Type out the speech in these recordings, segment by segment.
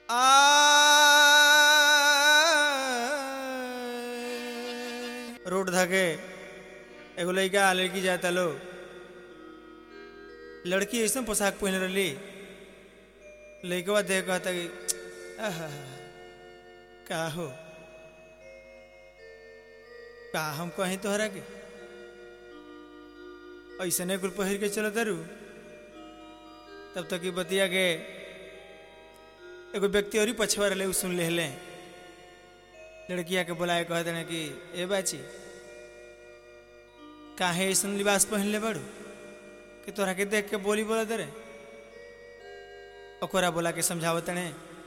Road धके एगो लड़का लड़की जाता लो। लड़की ऐसा पोशाक पहन रही, लड़कवा देख कहता कि का हो, का हम कहीं तोहरा के ऐसा कुल पहिर के चलो तारू। तब तक बतिया के एगो व्यक्ति और पछवा रहे सुन ले। लड़किया के बुलाए कहते ना कि ए बाची काहे ऐसा लिबास पहन ले बड़ू कि तोरा के देख के बोली बोला दे। ओकरा बोला के समझावत ने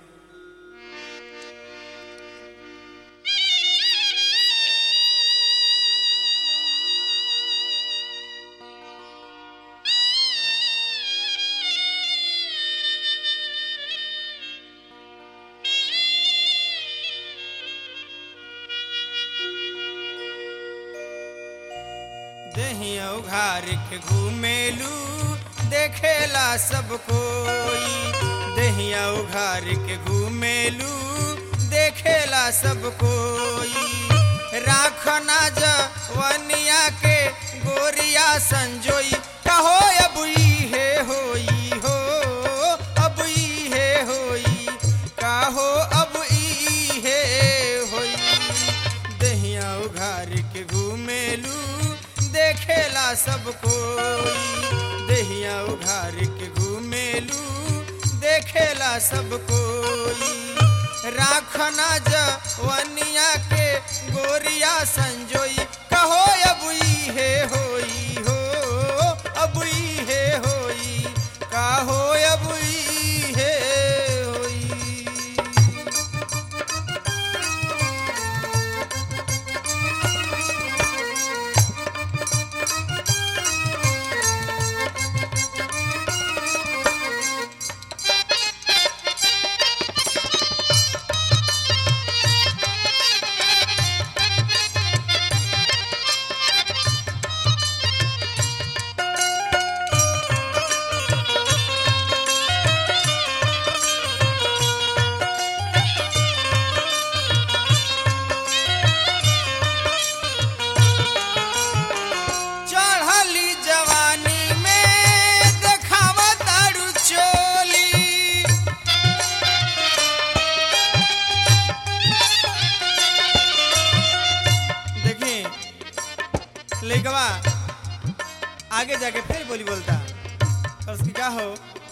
देहिया उघार के घूमेलू देखेला सब कोई। देहिया उघार के घूमेलू देखेला सब कोई। राखना जवनिया के गोरिया संजोई कहो अब हे होई हो, अब हे होई कहो अब हे होई। देहिया उघार के घूमेलू देखेला सब कोई। देहिया उघार के घूमेलू देखेला सब कोई। राखना जवनिया के गोरिया संजोई कहो अब हे होई हो, अब हे होई कहो अब हे होई। लड़कवा आगे जाके फिर बोली बोलता और उसकी क्या हो।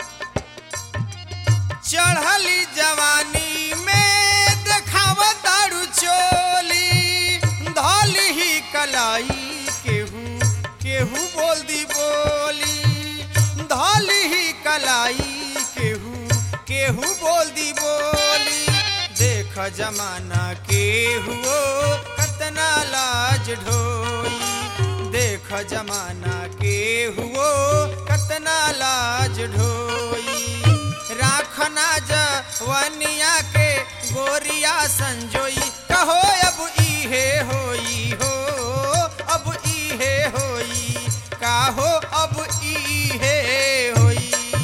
चढ़ली जवानी में देखावा दारू चोली, धौल ही कलाई केहू केहू बोल दी बोली। धौल ही कलाई केहू केहू बोल दी बोली। देख जमाना केहू कतना लाज ढोई। देख जमाना के हुओ कतना लाज ढोई। राखना जवनिया के गोरिया संजोई कहो अब हे होई हो, अब हे होई काहो अब हे होई।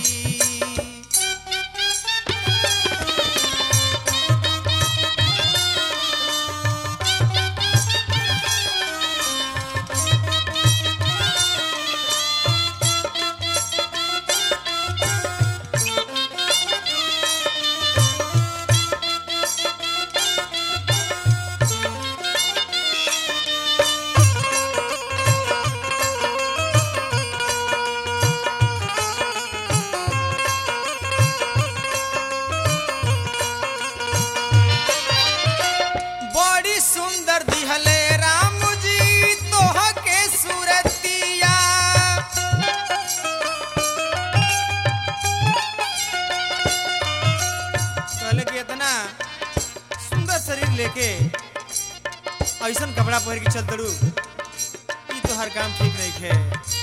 सुंदर दिहले राम जी तोह के सूरतिया। कहले कि इतना सुंदर शरीर लेके ऐसा कपड़ा पहन के चल तड़ू, ई तो हर काम ठीक नहीं है।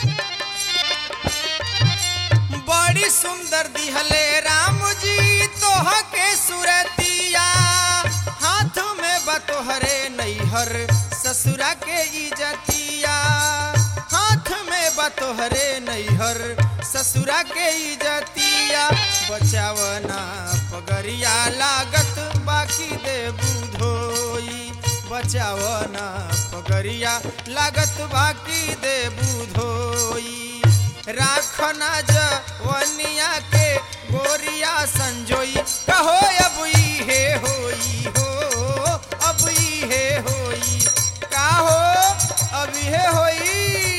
बड़ी सुंदर दिहले राम जी तोह के सूरतिया। हाथ में बतोहरे नैहर ससुरा के इजतिया। हाथ में बतोहरे नैहर ससुरा के इजतिया। बचावना पगरिया लागत बाकी दे बुधोई बचावना पगरिया लागत बाकी दे बुधोई राखना जवनिया के गोरिया संजोई कहो अब हे होई हो अब हे होई का हो अब हे होई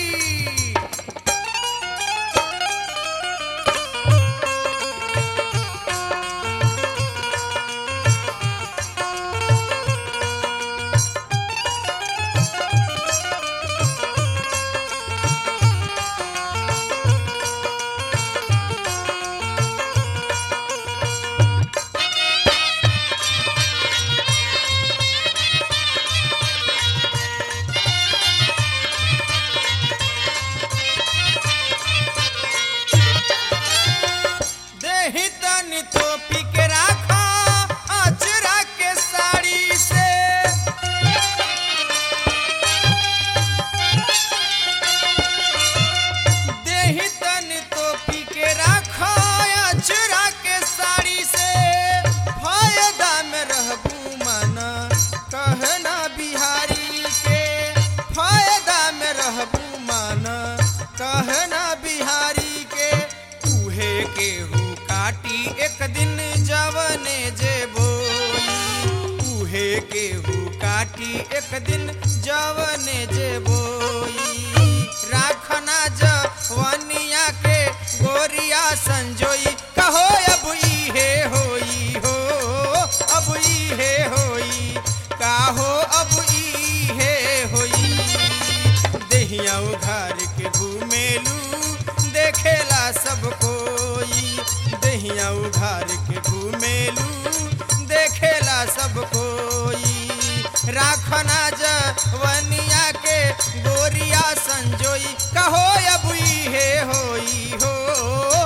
कहना बिहारी के उहे केहू काटी एक दिन जवने जे बोई उहे केहू काटी एक दिन जवने जे बोई राखना जवनिया के गोरिया संजोई कहो अब हे होई हो अब हे होई का हो अब हे होई देहिया उघार के घूमेलू देखेला सब कोई देहिया उघार के घूमेलू देखेला सब कोई राखना जवनिया के गोरिया संजोई कहो अब हे होई हो